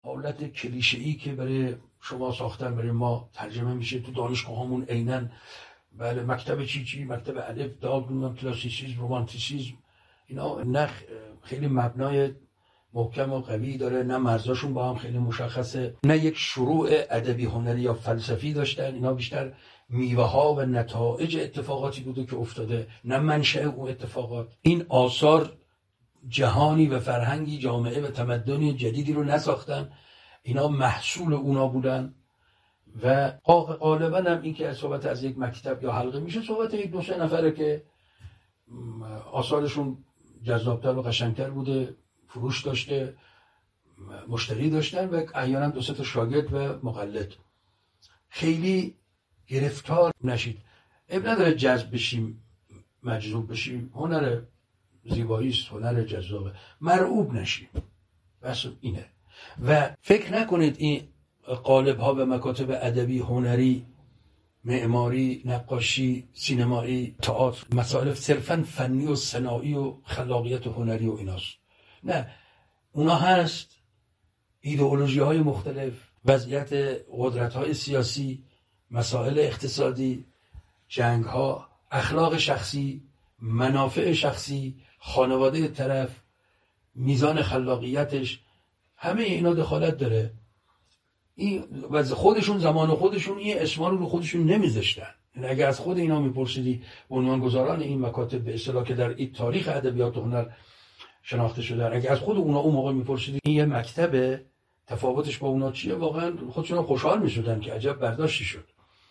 حالت کلیشه‌ای که برای شما ساختن برای ما ترجمه میشه تو دانشگاهامون عیناً. بله مکتب چی مکتب الف داد کلاسیسیسم رمانتیسیسم، اینا نه خیلی مبنای محکم و قوی داره، نه مرزاشون با هم خیلی مشخصه، نه یک شروع ادبی هنری یا فلسفی داشتن. اینا بیشتر میوه ها و نتایج اتفاقاتی بوده که افتاده، نه منشأ اون اتفاقات. این آثار جهانی و فرهنگی جامعه و تمدنی جدیدی رو نساختن، اینا محصول اونا بودن. و غالبا هم این که صحبت از یک مکتب یا حلقه میشه، صحبت یک دو سه نفره که آثارشون جذابتر و قشنگتر بوده، فروش داشته، مشتری داشتن و احیانا دو سه تا شاگرد و مقلد. خیلی گرفتار نشید. اب نداره جذب بشیم مجذوب بشیم، هنر زیبایی است، هنر جذابه، مرعوب نشیم، بس اینه. و فکر نکنید این قالب ها و مکاتب ادبی، هنری، معماری، نقاشی، سینمایی، تئاتر، مسائل صرفا فنی و صناعی و خلاقیت و هنری و ایناست. نه، اونا هست ایدئولوژی های مختلف، وضعیت قدرت های سیاسی، مسائل اقتصادی، جنگ ها، اخلاق شخصی، منافع شخصی، خانواده طرف، میزان خلاقیتش، همه اینا دخالت داره. این و خودشون زمان خودشون این اسما رو خودشون نمیذاشتن. یعنی اگه از خود اینا میپرسیدی، بنیانگذاران این مکاتب به اصطلاح که در این تاریخ ادبیات و هنر شناخته شدن، اگه از خود اونا اون موقع میپرسیدی این یه مکتبه، تفاوتش با اونا چیه، واقعا خودشون خوشحال میشدن که عجب برداشتی شد.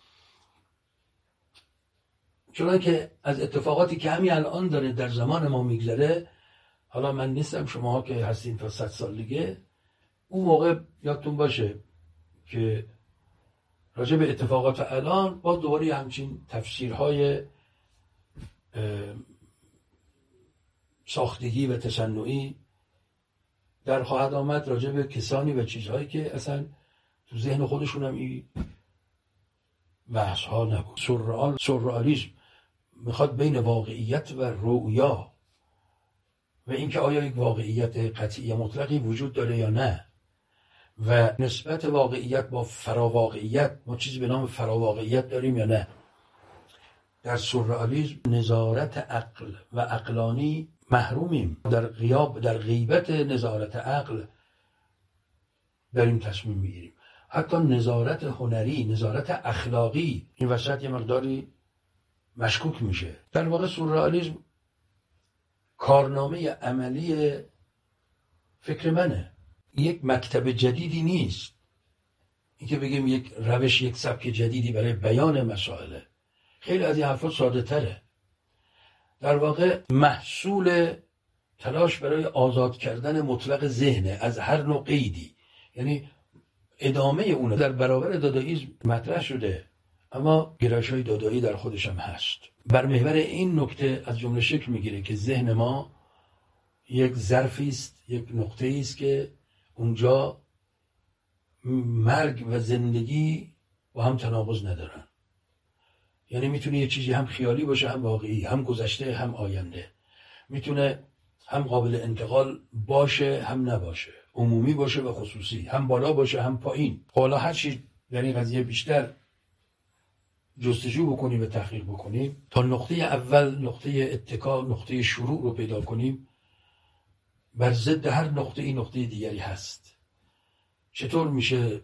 چون که از اتفاقاتی که همین الان داره در زمان ما میگذره، حالا من نیستم، شماها که هستین تا 100 سال دیگه، اون موقع یادتون باشه که راجع به اتفاقات الان با دوباره همچین تفسیرهای ساختگی و تصنعی در خواهد آمد راجع به کسانی و چیزهایی که اصلا تو ذهن خودشون هم این بحث ها نبود. سورئالیسم میخواد بین واقعیت و رؤیا و اینکه آیا یک واقعیت قطعی مطلقی وجود داره یا نه، و نسبت واقعیت با فراواقعیت، ما چیزی به نام فراواقعیت داریم یا نه. در سورئالیسم نظارت عقل و عقلانی محرومیم، در غیبت نظارت عقل داریم تصمیم میگیریم. حتی نظارت هنری، نظارت اخلاقی این وسط یه مقداری مشکوک میشه. در واقع سورئالیسم کارنامه عملی فکر منه، یک مکتب جدیدی نیست. این که بگیم یک روش، یک سبک جدیدی برای بیان مسائل، خیلی از این حرفا ساده تره. در واقع محصول تلاش برای آزاد کردن مطلق ذهن از هر نوع قیدی، یعنی ادامه اونه در برابر دادائیسم مطرح شده، اما گرایش‌های دادایی در خودش هم هست. بر محور این نکته از جمله شکل میگیره که ذهن ما یک ظرفی است، یک نقطه‌ای است که اونجا مرگ و زندگی با هم تناقض ندارن. یعنی میتونه یه چیزی هم خیالی باشه، هم واقعی، هم گذشته، هم آینده. میتونه هم قابل انتقال باشه، هم نباشه، عمومی باشه و خصوصی، هم بالا باشه، هم پایین. حالا هر چی در این قضیه بیشتر جستجو بکنیم و تحقیق بکنیم تا نقطه اول، نقطه اتکا، نقطه شروع رو پیدا کنیم، بر ضد هر نقطه دیگری هست. چطور میشه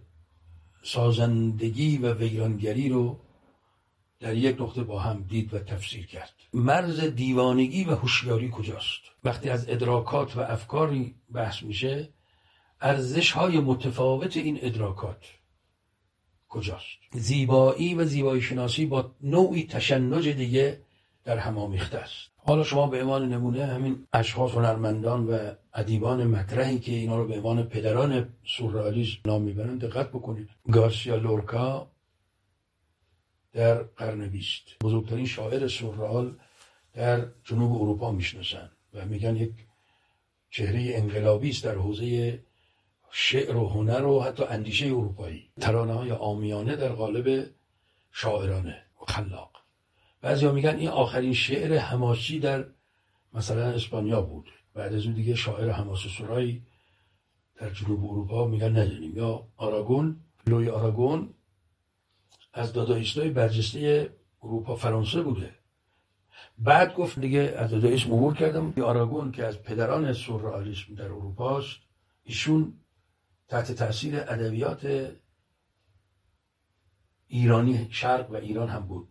سازندگی و ویرانگری رو در یک نقطه با هم دید و تفسیر کرد؟ مرز دیوانگی و هوشیاری کجاست؟ وقتی از ادراکات و افکاری بحث میشه، ارزش‌های متفاوت این ادراکات کجاست؟ زیبایی و زیبایی شناسی با نوعی تشنج دیگه در هم آمیخته است. حالا شما به عنوان نمونه همین اشخاص هنرمندان و ادیبان مطرحی که اینا رو به عنوان پدران سورئالیسم نام میبرن دقت بکنید. گارسیا لورکا در قرن 20 بزرگترین شاعر سورئال در جنوب اروپا میشناسن و میگن یک چهره انقلابی است در حوزه شعر و هنر و حتی اندیشه اروپایی. ترانه‌های عامیانه در قالب شاعرانه و خلاق. بعضیا میگن این آخرین شعر حماسی در مثلا اسپانیا بود. بعد از اون دیگه شاعر حماسه‌سرایی در جنوب اروپا میگن نداریم. یا آراگون، لوی آراگون از دادائیستای برجسته اروپا فرانسه بوده. بعد گفت دیگه از دادائیسم عبور کردم. آراگون که از پدران سورئالیسم در اروپاست، ایشون تحت تاثیر ادبیات ایرانی شرق و ایران هم بود.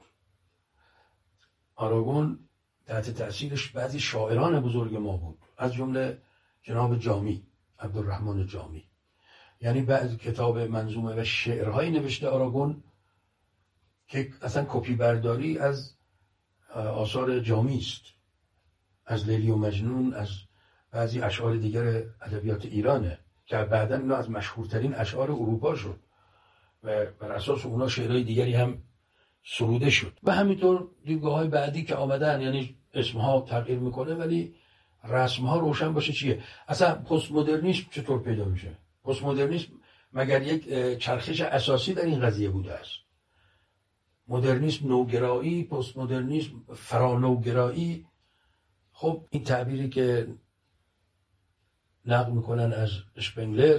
آراگون تحت تاثیرش بعضی شاعران بزرگ ما بود، از جمله جناب جامی، عبدالرحمن جامی. یعنی بعضی کتاب منظومه و شعرهایی نوشته آراگون که اصلا کپی برداری از آثار جامی است، از لیلی و مجنون، از بعضی اشعار دیگر ادبیات ایرانه که بعداً اینا از مشهورترین اشعار اروپا شد و بر اساس اونا شعرهای دیگری هم سروده شد. و همینطور دیدگاه‌های بعدی که آمدن، یعنی اسمها تغییر میکنه ولی رسمها روشن باشه. چیه اصلا پست مدرنیسم چطور پیدا میشه؟ پست مدرنیسم مگر یک چرخش اساسی در این قضیه بوده است؟ مدرنیسم نوگرایی، پست مدرنیسم فرانوگرایی. خب این تعبیری که نقل میکنن از اشپنگلر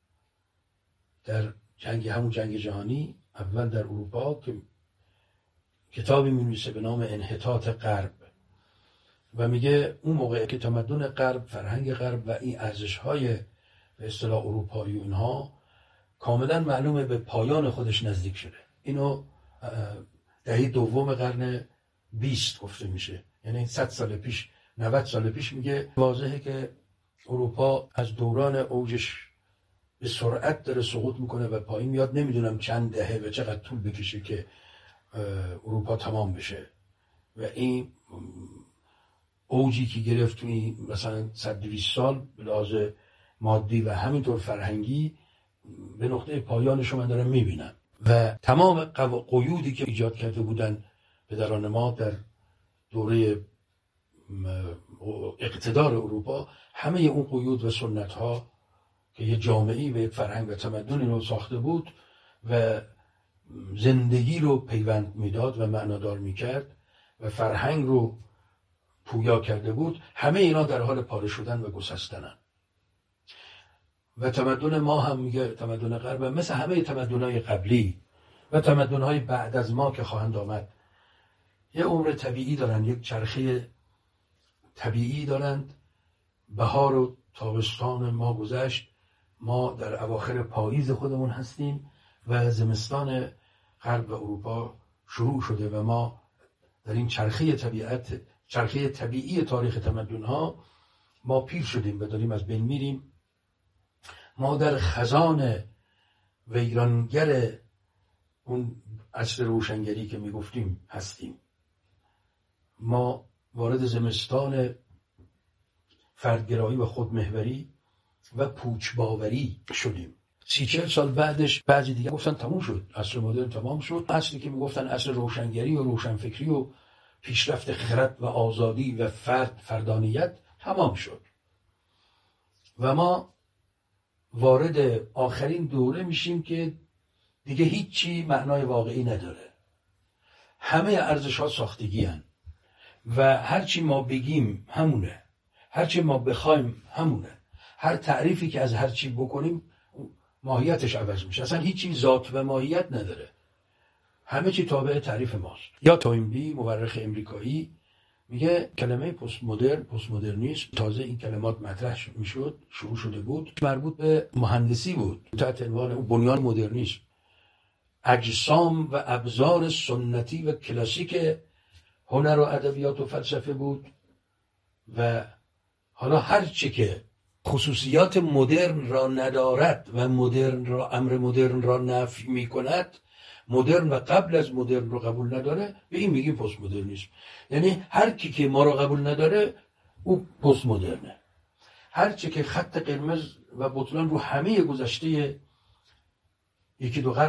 در همون جنگ جهانی اول در اروپا که کتابی می‌نویسه به نام انحطاط غرب و میگه اون موقع که تمدن غرب، فرهنگ غرب و این ارزش‌های به اصطلاح اروپایی و اینها کاملا معلومه به پایان خودش نزدیک شده. اینو دهه دوم قرن 20 گفته میشه، یعنی 100 سال پیش، 90 سال پیش. میگه واضحه که اروپا از دوران اوجش به سرعت داره سقوط میکنه و پایین میاد. نمیدونم چند دهه و چقدر طول بکشه که اروپا تمام بشه و این اوجی که گرفت توی مثلا 100-200 سال به لحاظ مادی و همینطور فرهنگی به نقطه پایانش من دارم میبینم. و تمام قیودی که ایجاد کرده بودن پدران ما در دوره اقتدار اروپا، همه اون قیود و سنت ها که یه جامعه‌ای و یک فرهنگ و تمدنی رو ساخته بود و زندگی رو پیوند میداد و معنادار میکرد و فرهنگ رو پویا کرده بود، همه اینا در حال پاره شدن و گسستنن. و تمدن ما هم میگه تمدن غرب مثل همه تمدن‌های قبلی و تمدن‌های بعد از ما که خواهند آمد یه عمر طبیعی دارن، یک چرخه طبیعی دارند. بهار و تابستان ما گذشت، ما در اواخر پاییز خودمون هستیم و زمستان غرب و اروپا شروع شده و ما در این چرخه طبیعی تاریخ تمدن‌ها ما پیر شدیم و داریم از بین میریم. ما در خزان ویرانگر اون عصر روشنگری که میگفتیم هستیم. ما وارد زمستان فردگرایی و خودمحوری و پوچباوری شدیم. 30-40 سال بعدش بعضی دیگه گفتن تموم شد، عصر مدرن تمام شد. عصری که میگفتن عصر روشنگری و روشنفکری و پیشرفت خرد و آزادی و فردانیت تمام شد و ما وارد آخرین دوره میشیم که دیگه هیچی معنای واقعی نداره. همه ارزش ها ساختگی هن و هرچی ما بگیم همونه، هرچی ما بخوایم همونه. هر تعریفی که از هرچی بکنیم ماهیتش عوض میشه، اصلا هیچی ذات و ماهیت نداره، همه چی تابع تعریف ماست. یا توینبی مورخ امریکایی میگه کلمه پست مدرنیسم تازه این کلمات مطرح میشد، شروع شده بود، مربوط به مهندسی بود تحت عنوان بنیان مدرنیسم. اجسام و ابزار سنتی و کلاسیک هنر و ادبیات و فلسفه بود و حالا هر چی که خصوصیات مدرن را ندارد و امر مدرن را نفی میکند، مدرن و قبل از مدرن رو قبول نداره، به این میگیم پست مدرنیسم. یعنی هر کی که ما رو قبول نداره او پست مدرنه. هر چی که خط قرمز و بطلان رو همه گذشته یکی دو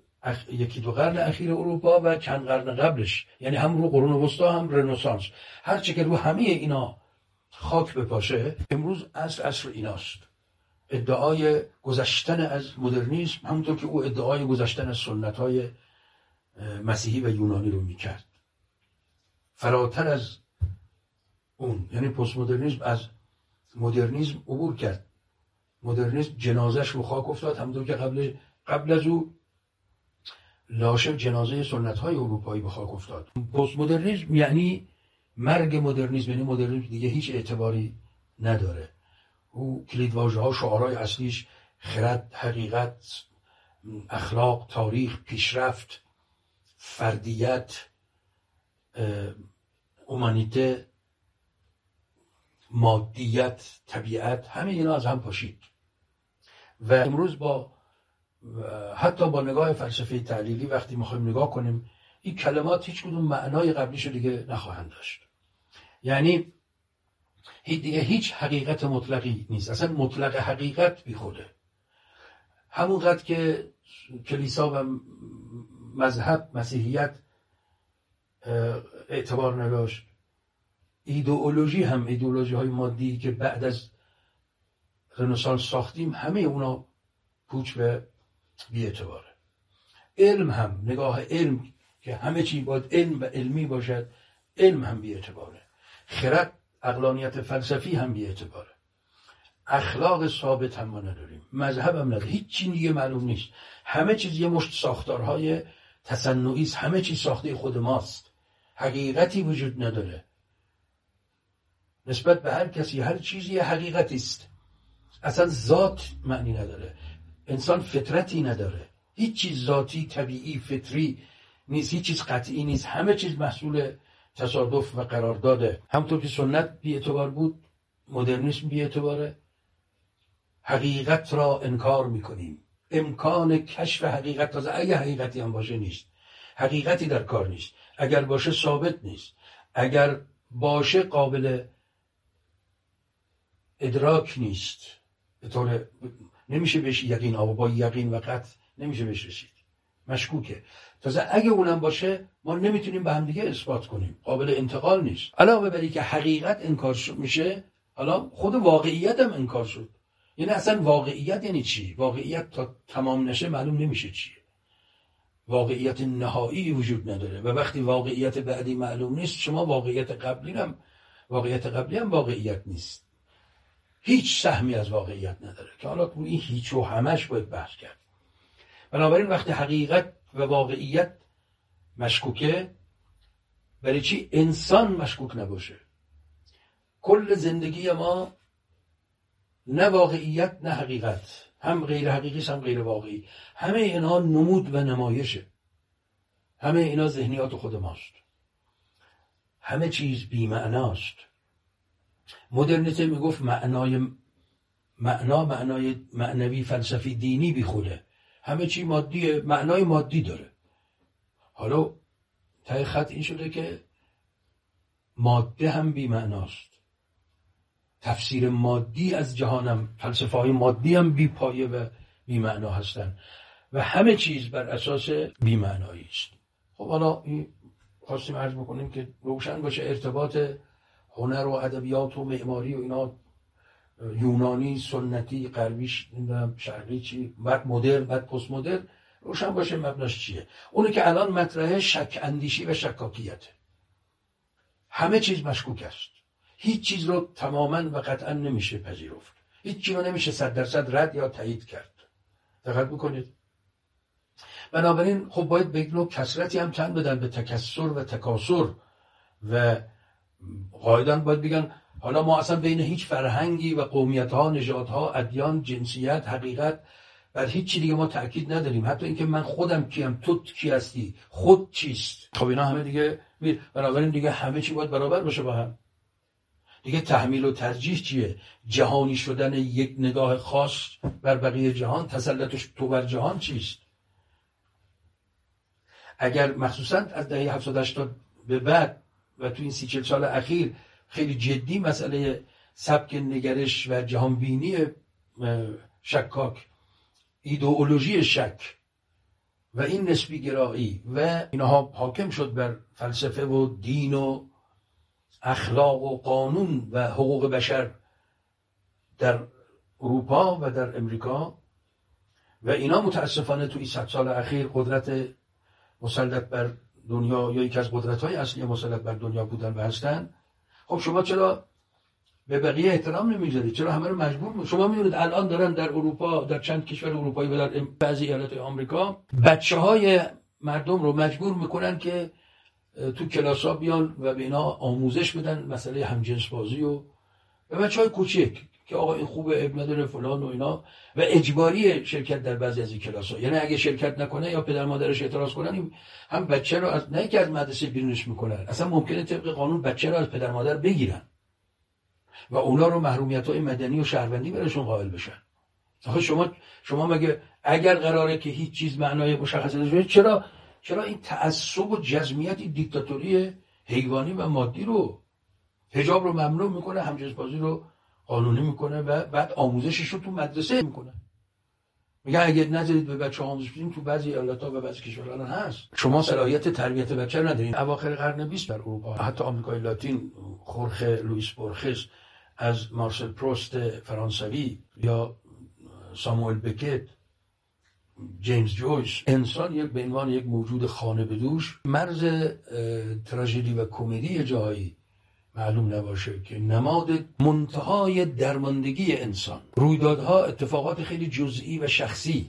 قرن اخیر اروپا و چند قرن قبلش، یعنی هم رو قرون وسطا هم رنسانس، هر چی که رو همه اینا خاک بپاشه، امروز عصر ایناست. ادعای گذشتن از مدرنیسم همونطور که او ادعای گذشتن از سنت‌های مسیحی و یونانی رو میکرد، فراتر از اون. یعنی پست مدرنیسم از مدرنیسم عبور کرد. مدرنیسم جنازش رو خاک افتاد، همونطور که قبل از او لاشه جنازه سنت های اروپایی به خاک افتاد. پست مدرنیسم یعنی مرگ مدرنیسم، یعنی مدرنیسم دیگه هیچ اعتباری نداره. او کلیدواژه ها، شعارهای اصلیش خرد، حقیقت، اخلاق، تاریخ، پیشرفت، فردیت، اومانیته، مادیت، طبیعت، همه اینا از هم پاشید و امروز حتی با نگاه فلسفه تعلیلی وقتی میخوایم نگاه کنیم این کلمات هیچ کدوم معنای قبلیشو دیگه نخواهند داشت. یعنی دیگه هیچ حقیقت مطلقی نیست، اصلا مطلق حقیقت بیخوده. همونقدر که کلیسا و مذهب مسیحیت اعتبار نداشت، ایدئولوژی هم، ایدئولوژی های مادی که بعد از رنسانس ساختیم، همه اونا پوچ به بی اعتباره. علم هم، نگاه علم که همه چی باید علم و علمی باشد، علم هم بی اعتباره. خرد، عقلانیت فلسفی هم بی اعتباره. اخلاق ثابت هم ما نداریم، مذهب هم نداریم، هیچ چی دیگه معلوم نیست. همه چیز یه مشت ساختارهای تصنعی است، همه چیز ساخته خود ماست، حقیقتی وجود نداره. نسبت به هر کسی هر چیزی حقیقتی است، اصلا ذات معنی نداره. انسان فطرتی نداره، هیچ چیز ذاتی، طبیعی، فطری نیست، هیچ چیز قطعی نیست، همه چیز محصول تصادف و قرارداده. همونطور که سنت بی اعتبار بود، مدرنیسم بی اعتباره. حقیقت را انکار میکنیم، امکان کشف حقیقت، تازه اگه حقیقتی هم باشه نیست، حقیقتی در کار نیست، اگر باشه ثابت نیست، اگر باشه قابل ادراک نیست، به طور نمیشه بهش یقین آورد، با یقین و قطع نمیشه بهش رسید، مشکوکه. تازه اگه اونم باشه ما نمیتونیم به هم دیگه اثبات کنیم، قابل انتقال نیست. علاوه بر اینکه حقیقت انکار میشه، حالا خود واقعیت هم انکار شد. یعنی اصلا واقعیت یعنی چی؟ واقعیت تا تمام نشه معلوم نمیشه چیه. واقعیت نهایی وجود نداره و وقتی واقعیت بعدی معلوم نیست، شما واقعیت قبلی هم واقعیت نیست. هیچ سهمی از واقعیت نداره که حالا این هیچ و همش باید بحث کرد. بنابراین وقتی حقیقت و واقعیت مشکوکه، برای چی انسان مشکوک نباشه؟ کل زندگی ما نه واقعیت نه حقیقت، هم غیر حقیقی هم غیر واقعی، همه اینا نمود و نمایشه، همه اینا ذهنیات خود ماست، همه چیز بی معناست. مدرنیته میگفت معنای معنوی فلسفی دینی بی خوده، همه چی مادیه، معنای مادی داره. حالا ته خط این شده که ماده هم بی معناست، تفسیر مادی از جهانم، فلسفه های مادی هم بی پایه و بی معنا هستن و همه چیز بر اساس بی معنایی است. خب حالا خواستیم عرض بکنیم که روشن باشه ارتباط هنر و ادبیات و معماری و اینا، یونانی، سنتی، غربی، شرقی، چی، بعد مدرن، بعد پست مدرن، روشن باشه مبناش چیه. اونی که الان مطرحه شک اندیشی و شکاکیته. همه چیز مشکوک است، هیچ چیز رو تماما و قطعا نمیشه پذیرفت، هیچ چیز رو نمیشه 100% رد یا تایید کرد. دقت بکنید. بنابراین خب باید به نوع کثرتی هم تن بدن به تکثر و تکاثر و قاعداً باید بگن حالا ما اصلا بین هیچ فرهنگی و قومیت‌ها، نژادها، ادیان، جنسیت، حقیقت، بر هیچ چی دیگه ما تأکید نداریم. حتی اینکه من خودم کیم، تو کی هستی، خود چیست، خب اینا همه دیگه بنابراین دیگه همه چی باید برابر باشه با هم. دیگه تحمیل و ترجیح چیه؟ جهانی شدن یک نگاه خاص بر بقیه جهان، تسلطش تو بر جهان چیست؟ اگر مخصوصا از دهه 70 به بعد و تو این 30-40 سال اخیر خیلی جدی مسئله سبک نگرش و جهانبینی شکاک، ایدئولوژی شک و این نسبی گرایی و اینها حاکم شد بر فلسفه و دین و اخلاق و قانون و حقوق بشر در اروپا و در امریکا و اینا متاسفانه توی 100 سال اخیر قدرت مسلط بر دنیا یا یکی از قدرت‌های اصلی مسلط بر دنیا بودن و هستن. خب شما چرا به بقیه احترام نمیذارید؟ چرا همه رو مجبور شما میدونید الان دارن در اروپا، در چند کشور اروپایی و در بعضی ایالت آمریکا بچه‌های مردم رو مجبور میکنن که تو کلاس‌ها بیان و به اینا آموزش بدن مسئله همجنس بازی و به بچه‌های کوچک که آقا این خوبه، عیب نداره فلان و اینا، و اجباری شرکت در بعضی از این کلاس‌ها. یعنی اگه شرکت نکنه یا پدر مادرش اعتراض کنن، هم بچه رو از نه که از مدرسه بیرونش میکنن، اصلا ممکنه طبق قانون بچه رو از پدر مادر بگیرن و اونا رو محرومیت‌های مدنی و شهروندی براشون قائل بشن. آخه شما مگه اگر قراره که هیچ چیز معنای مشخصی نداشته باشه، چرا این تعصب و جزمیت، این دیکتاتوری حیوانی و مادی رو، حجاب رو ممنوع میکنه، همجنس بازی رو قانونی میکنه و بعد آموزشش رو تو مدرسه میکنه؟ میگن اگه نذارید به بچه آموزش بدیم، تو بعضی ایالت‌ها و بعضی کشورها هست، شما صلاحیت تربیت بچه رو ندارین. اواخر قرن 20 در اروپا، حتی آمریکای لاتین، خورخه لوئیس بورخس از مارسل پروست فرانسوی یا ساموئل بکت، جیمز جویس، انسان به عنوان یک موجود خانه بدوش مرز تراژدی و کمدی جایی معلوم نباشه که نماد منتهای درماندگی انسان، رویدادها، اتفاقات خیلی جزئی و شخصی،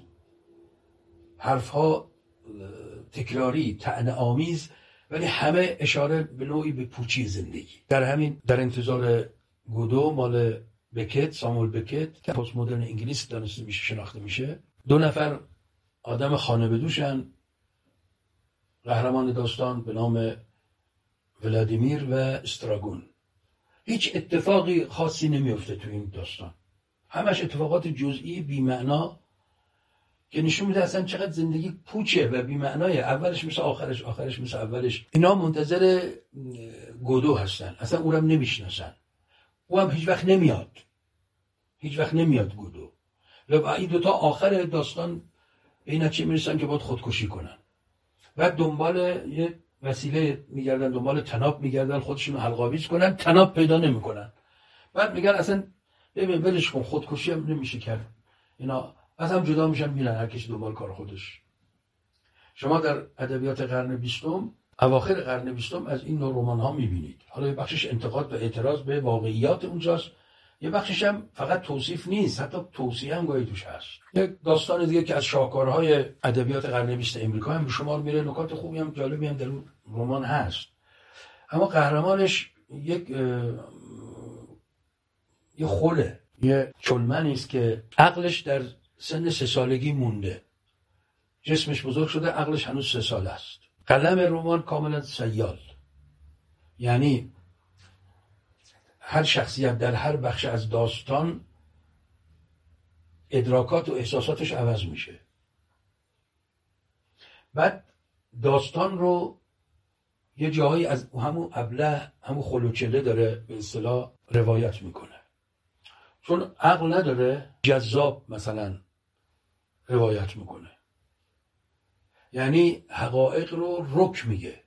حرفها تکراری، طعنه آمیز، ولی همه اشاره به نوعی به پوچی زندگی. در انتظار گودو مال بکت، ساموئل بکت، که پست مدرن انگلیس دانسته میشه، شناخته میشه، دو نفر آدم خانه بدوشن، قهرمان داستان به نام ولادیمیر و استراگون. هیچ اتفاقی خاصی نمیفته تو این داستان، همش اتفاقات جزئی بی‌معنا که نشون میده اصلا چقدر زندگی پوچه و بی‌معنایه. اولش مثل آخرش، آخرش مثل اولش. اینا منتظر گودو هستن، اصلا اونم نمیشناسن، او هم هیچ وقت نمیاد گودو. و این دوتا آخر داستان به این نتیجه میرسن که باید خودکشی کنن. بعد دنبال یه وسیله میگردن، دنبال تناب میگردن، خودشون حلق‌آویز کنن، تناب پیدا نمیکنن. بعد میگن اصلا ببین ولش کن، خودکشی هم نمیشه کرد. اینا از هم جدا میشن، میرن هر کسی دنبال کار خودش. شما در ادبیات قرن 20، اواخر قرن 20 از این نوع رمان‌ها میبینید. حالا یه بخشش انتقاد و اعتراض به واقعیات اونجاست، یه بخشش هم فقط توصیف نیست، حتی توصیه هم گاهی توش هست. یک داستان دیگه که از شاهکارهای ادبیات قرن 20 امریکا هم به شمار میره، نکات خوبی هم جالبی هم در اون رمان هست، اما قهرمانش یه خوله، یه چلمنی است که عقلش در سن 3 سالگی مونده، جسمش بزرگ شده، عقلش هنوز 3 ساله است. قلم رمان کاملا سیال، یعنی هر شخصیت در هر بخش از داستان ادراکات و احساساتش عوض میشه. بعد داستان رو یه جایی از همون ابله، همون خلوچله داره به اصطلاح روایت میکنه، چون عقل نداره جذاب مثلا روایت میکنه، یعنی حقایق رو رک میگه،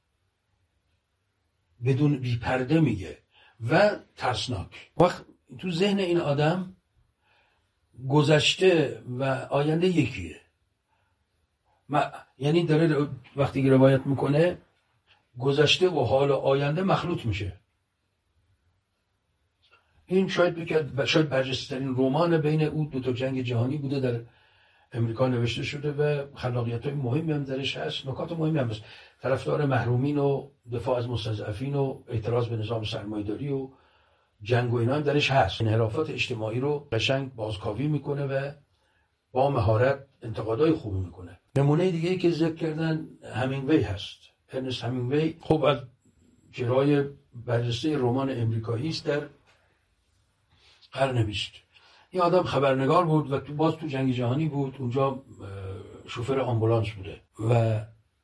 بدون بی پرده میگه و ترسناک. وقت تو ذهن این آدم گذشته و آینده یکیه، یعنی داره وقتی که روایت میکنه گذشته و حال و آینده مخلوط میشه. این شاید برجسته‌ترین رمان بین او دو تا جنگ جهانی بوده، در امریکا نوشته شده و خلاقیت‌های مهمی هم درش هست، نکات مهمی هم هست، طرفدار محرومین و دفاع از مستضعفین و اعتراض به نظام سرمایه‌داری و جنگ و اینا هم درش هست. انحرافات اجتماعی رو قشنگ بازکاوی میکنه و با مهارت انتقادای خوبی میکنه. نمونه دیگه‌ای که ذکر کردن همینگوی هست. ارنست همینگوی خب از چهره‌های برجسته رمان امریکایی است در قرن 20. این آدم خبرنگار بود و باز تو جنگ جهانی بود، اونجا شوفر آمبولانس بوده و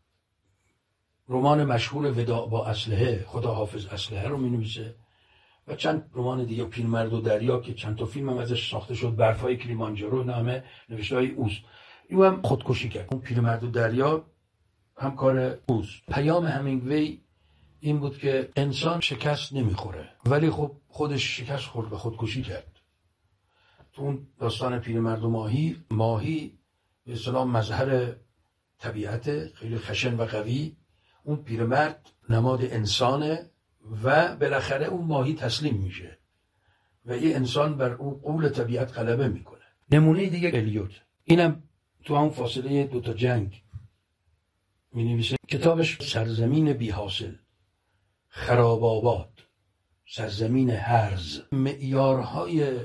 رمان مشهور وداع با اسلحه، خدا حافظ اسلحه رو می‌نویسه و چند رمان دیگه، پیرمرد و دریا که چند تا فیلم هم ازش ساخته شد، برفای کلیمانجارو، نامه نوشته‌های اوست. این هم خودکشی کرد. اون پیرمرد و دریا هم کار اوست. پیام همینگوی این بود که انسان شکست نمیخوره، ولی خب خودش شکست خورد و خودکشی کرد. تو اون داستان پیرمرد و ماهی به اصطلاح مظهر طبیعت خیلی خشن و قوی، اون پیرمرد نماد انسانه و بالاخره اون ماهی تسلیم میشه و این انسان بر اون قول طبیعت غلبه میکنه. نمونه دیگه الیوت، اینم تو هم فاصله دوتا جنگ می نویسه. کتابش سرزمین بی حاصل، خراب آباد، سرزمین هرز، معیارهای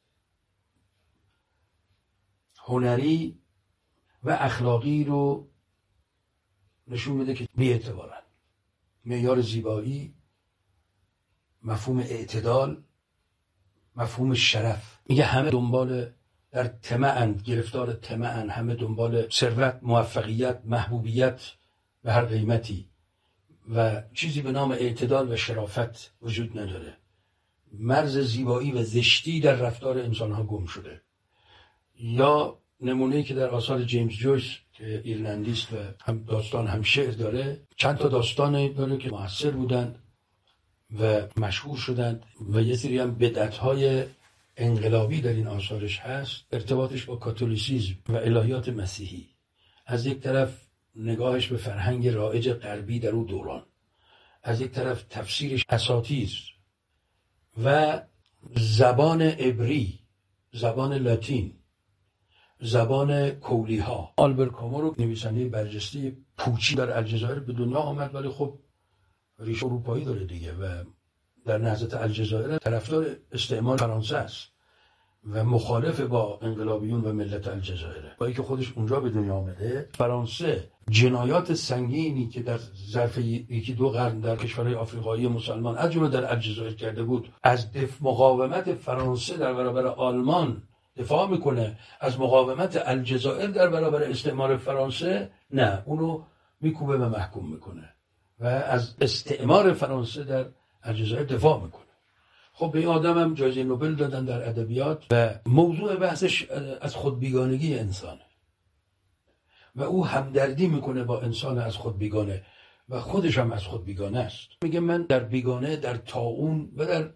هنری و اخلاقی رو نشون میده که بی اعتبارن. معیار زیبایی، مفهوم اعتدال، مفهوم شرف. میگه همه دنبال در طمعند، گرفتار طمعند، همه دنبال ثروت، موفقیت، محبوبیت به هر قیمتی و چیزی به نام اعتدال و شرافت وجود نداره. مرز زیبایی و زشتی در رفتار انسان‌ها گم شده. یا نمونه‌ای که در آثار جیمز جویس که ایرلندیست و هم داستان هم شعر داره، چند تا داستان داره که موثر بودند و مشهور شدند و یه سری هم بدعت‌های انقلابی در این آثارش هست. ارتباطش با کاتولیسیسم و الهیات مسیحی، از یک طرف نگاهش به فرهنگ رایج غربی در اون دوران، از یک طرف تفسیرش اساطیر و زبان عبری، زبان لاتین، زبان کولیها. آلبرت کامو، نویسنده برجسته پوچی در الجزایر به دنیا آمد، ولی خب ریشه اروپایی داره دیگه و در نهضت الجزایر طرفدار استعمار فرانسه است و مخالف با انقلابیون و ملت الجزایر. با اینکه خودش اونجا به دنیا آمده، فرانسه جنایات سنگینی که در ظرف یکی دو قرن در کشورهای آفریقایی مسلمان از جمله در الجزایر کرده بود، از مقاومت فرانسه در برابر آلمان دفاع میکنه، از مقاومت الجزایر در برابر استعمار فرانسه نه، اونو میکوبه و محکوم میکنه و از استعمار فرانسه در الجزایر دفاع میکنه. خب به این آدم هم جایزه نوبل دادن در ادبیات و موضوع بحثش از خودبیگانگی انسانه و او همدردی میکنه با انسان از خود بیگانه و خودش هم از خود بیگانه است. میگه من در بیگانه، در طاعون و در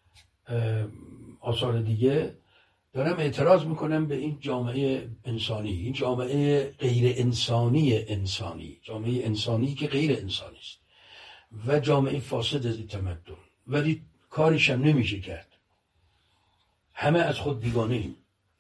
آثار دیگه دارم اعتراض میکنم به این جامعه انسانی، این جامعه غیر انسانی، جامعه انسانی که غیر انسانی است و جامعه فاسد از تمدن، ولی کاریش هم نمیشه کرد. همه از خود بیگانه ایم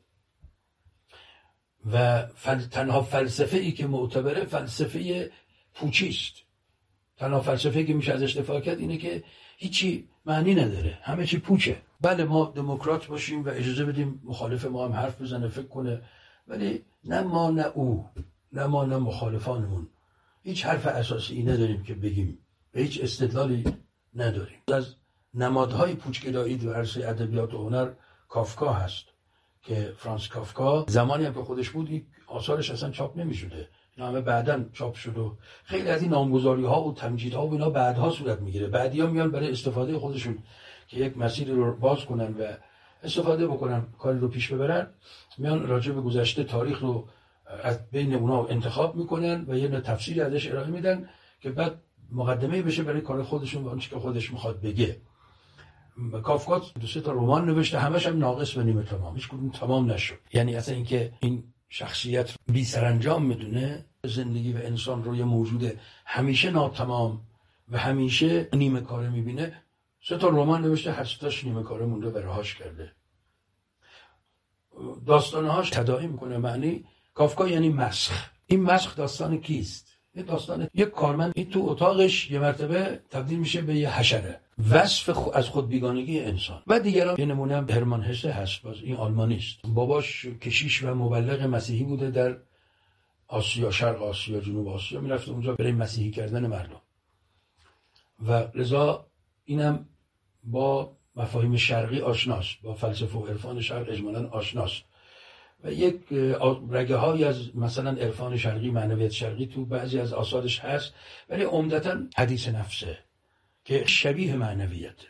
و تنها فلسفه ای که معتبره فلسفه پوچی است. تنها فلسفه که میشه ازش دفاع کرد اینه که هیچی معنی نداره، همه چی پوچه. بله ما دموکرات باشیم و اجازه بدیم مخالف ما هم حرف بزنه، فکر کنه، ولی نه ما نه او، نه ما نه مخالفانمون هیچ حرف اساسی نداریم که بگیم، به هیچ استدلالی نداریم. از نمادهای پوچگرایی در عرصه ادبیات و هنر کافکا هست که فرانس کافکا زمانی هم که خودش بود این آثارش اصلا چاپ نمی‌شده، اینا همه بعداً چاپ شد و خیلی از این نامگذاری‌ها و تمجیدها و اینا بعدها صورت میگیره. بعدی‌ها میان برای استفاده خودشون که یک مسیری رو باز کنن و استفاده بکنن، کاری رو پیش ببرن، میان راجع به گذشته تاریخ رو از بین اونها انتخاب میکنن و یه تفسیری ازش ارائه میدن که بعد مقدمه بشه برای کار خودشون و آنچه که خودش میخواد بگه. کافکا 2-3 تا رمان نوشته، همش هم ناقص و نیمه تمام، هیچ کدوم تمام نشد. یعنی اصلا اینکه این شخصیت بی سرانجام میدونه، زندگی و انسان رو یه موجود همیشه ناتمام و همیشه نیمه کاره میبینه. 3 تا رمان نوشته، 8 تاش نیمه کاره مونده و رهاش کرده. داستانهاش تداعی میکنه معنی کافکا یعنی مسخ. این مسخ داستان کیست؟ یه داستان یک کارمند این تو اتاقش یه مرتبه تبدیل میشه به یه حشره. وصف از خود بیگانگی انسان. و دیگران یه نمونه هم هرمان هسه هست، باز این آلمانی است. باباش کشیش و مبلغ مسیحی بوده در آسیا، شرق آسیا، جنوب آسیا، میرفت اونجا برای مسیحی کردن مردم و لذا اینم با مفاهیم شرقی آشناست، با فلسفه و عرفان شرق اجمالاً آشناست و یک رگه هایی از مثلا عرفان شرقی، معنویت شرقی تو بعضی از آثارش هست، ولی عمدتاً حدیث نفسه که شبیه معنویته،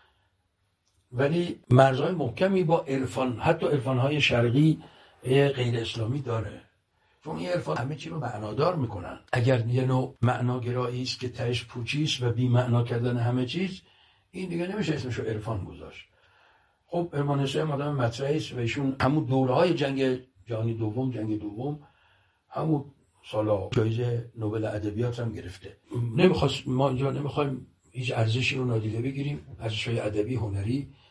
ولی مرزهای محکمی با عرفان، حتی عرفانهای شرقی غیر اسلامی داره، چون این عرفان همه چی رو معنادار میکنن. اگر یه نوع معناگرایی است که تهش پوچی است و بی معنا کردن همه چیز، این دیگه نمیشه اسمشو عرفان گذاشت. خب هرمان هسه هم آدم مطرحی است و ایشون همون دورهای جنگ جهانی دوم، جنگ دوم، همون سالا جایزه نوبل ادبیات هم گرفته. ما اینجا نمیخوایم هیچ ارزشی رو نادیده بگیریم، ارزش‌های ادبی، هنری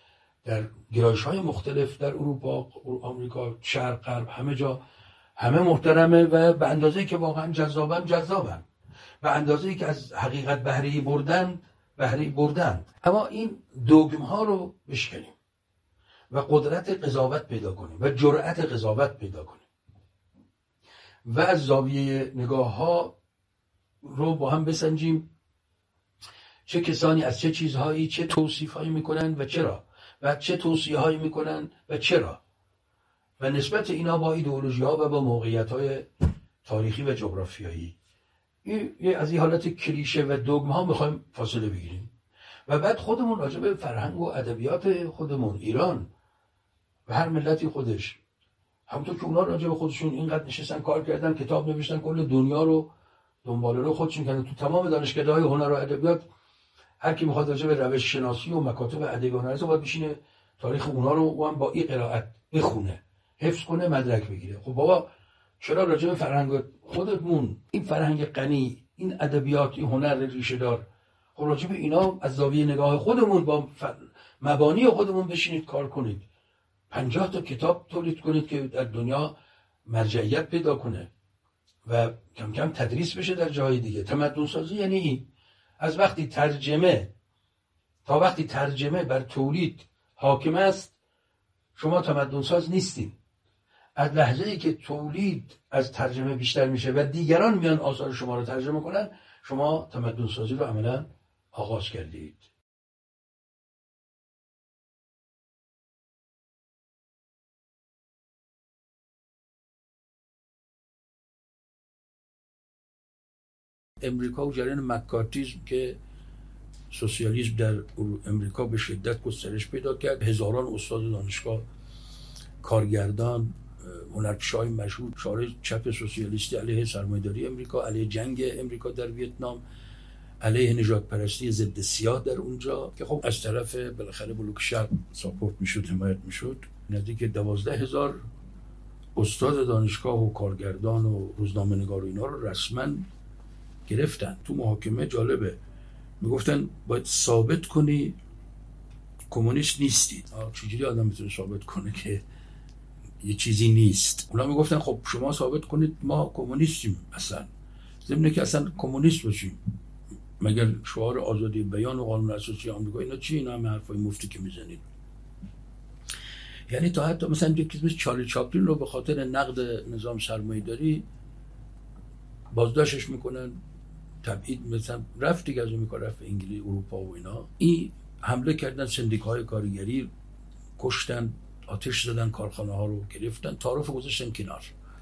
در گرایش‌های مختلف در اروپا، آمریکا، شرق، غرب، همه جا همه محترمه و به اندازه‌ای که واقعا جذابن، به اندازه‌ای که از حقیقت بهره بردن. اما این دوگم ها رو بشکنیم و قدرت قضاوت پیدا کنیم و جرأت قضاوت پیدا کنیم و از زاویه نگاه ها رو با هم بسنجیم، چه کسانی از چه چیزهایی چه توصیف هایی میکنن و چرا، و چه توصیه هایی میکنن و چرا، و نسبت اینا با ایدئولوژی ها و با موقعیت های تاریخی و جغرافیایی. از این حالت کلیشه و دوگم ها میخوایم فاصله بگیریم و بعد خودمون راجع به فرهنگ و ادبیات خودمون، ایران و هر ملتی خودش، همونطور که اونا راجع به خودشون اینقدر نشستن کار کردن، کتاب نوشتن، کل دنیا رو دنبال رو خودشون کردن، تو تمام دانشگاه‌های هنر و ادبیات هر کی میخواد راجع به روش شناسی و مکاتب ادبی و هنری باید بشینه تاریخ اونا رو هم با این قرائت بخونه، حفظ کنه، مدرک بگیره. خب بابا چرا راجع به فرهنگ خودمون، این فرهنگ غنی، این ادبیات، این هنر ریشه دار، خب راجع به اینا از زاویه نگاه خودمون با مبانی خودمون بشینید کار کنید. 50 تا کتاب تولید کنید که در دنیا مرجعیت پیدا کنه و کم کم تدریس بشه در جای دیگه. تمدن سازی یعنی این. از وقتی ترجمه تا وقتی ترجمه بر تولید حاکم است، شما تمدن ساز نیستید. از لحظه‌ای که تولید از ترجمه بیشتر میشه و دیگران میان آثار شما رو ترجمه کنن، شما تمدن سازی رو عملاً آغاز کردید. امریکا و جریان مکارتیزم که سوسیالیسم در امریکا به شدت گسترش پیدا کرد، هزاران استاد دانشگاه، کارگردان، هنرپیشه‌های مشهور، شعار چپ سوسیالیستی علیه سرمایه‌داری امریکا، علیه جنگ امریکا در ویتنام، علیه نژاد پرستی ضد سیاه در اونجا که خب از طرف بالاخره بلوک شرق ساپورت میشد، حمایت میشد. نزدیک 12,000 استاد دانشگاه و کارگردان و روزنامه‌نگار و اینا رو رسما گرفتن. تو محاکمه جالبه میگفتن باید ثابت کنی کمونیست نیستی. چجوری آدم میتونه ثابت کنه که یه چیزی نیست؟ اونا میگفتن خب شما ثابت کنید ما کمونیستیم، اصلا ضمن که اصلا کمونیست باشیم، مگر شعار آزادی بیان و قانون اساسی آمریکا اینا چی؟ اینا هم حرفای مفتی که میزنید. یعنی تا حتی مثلا یک مثل چارلی چاپلین رو به خاطر نقد نظام سرمایه‌داری بازداشتش میکنن، تبعید، مثلا رفت دیگه از اون رفت انگلیس، اروپا و اینا. این حمله کردن سندیکاهای کارگری، کشتن، آتش زدن، کارخانه ها رو گرفتن، تعارف گذاشتن کنار.